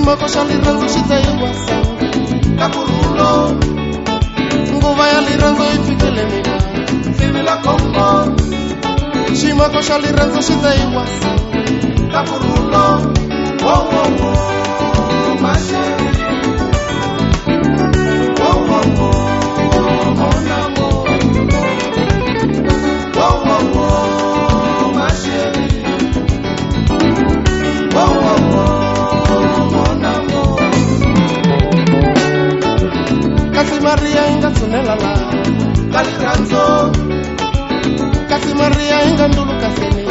Shimako shaliranzo shitaiwasa Kapurulo Nguva ya liranzo ifikile mina Sivila Kongo Shimako shaliranzo shitaiwasa Kapurulo Wow wow wow Mashari Wow wow wow Monamo Wow wow wow Mashari Wow wow wow Monamo Kasi Maria inga tunelala Kaliranzo Kasi Maria inga ndulu kaseni